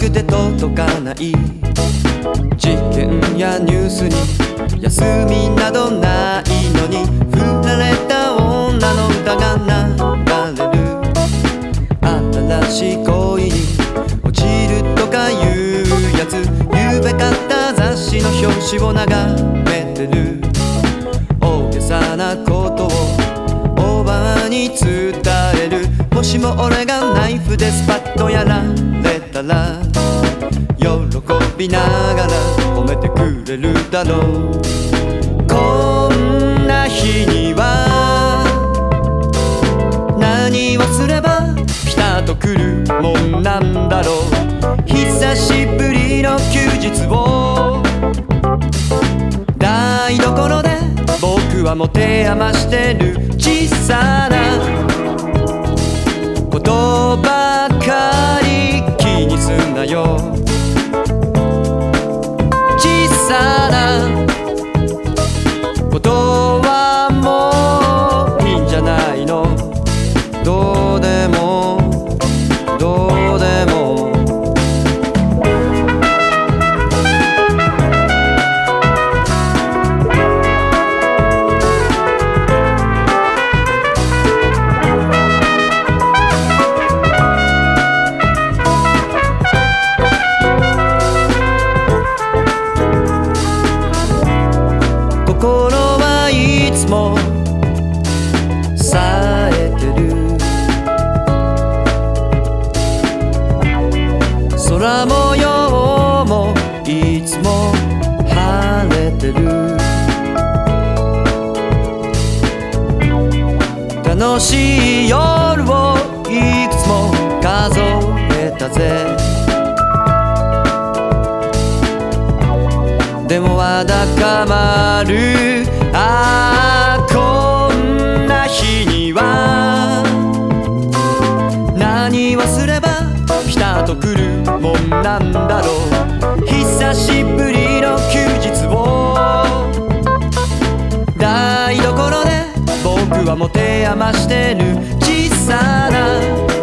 くて届かない事件やニュースに休みなどないのに、振られた女の歌が流れる。新しい恋に落ちるとかいうやつ、ゆうべ買った雑誌の表紙を眺めてる。大げさなことをおばあに伝える。もしも俺がナイフでスパッとやられたら、喜びながら褒めてくれるだろう。こんな日には何をすればピタッとくるもんなんだろう。久しぶりの休日を台所で僕は持て余してる。小さなことばかり気にすんなよ。小さなことはもういいんじゃないの。どうでもどうでも。心はいつも冴えてる。空模様もいつも晴れてる。楽しい夜をいくつも数えたぜ。でもわだかまる。ああ、こんな日には何をすればピタッとくるもんなんだろう。久しぶりの休日を台所で僕は持て余してる。小さな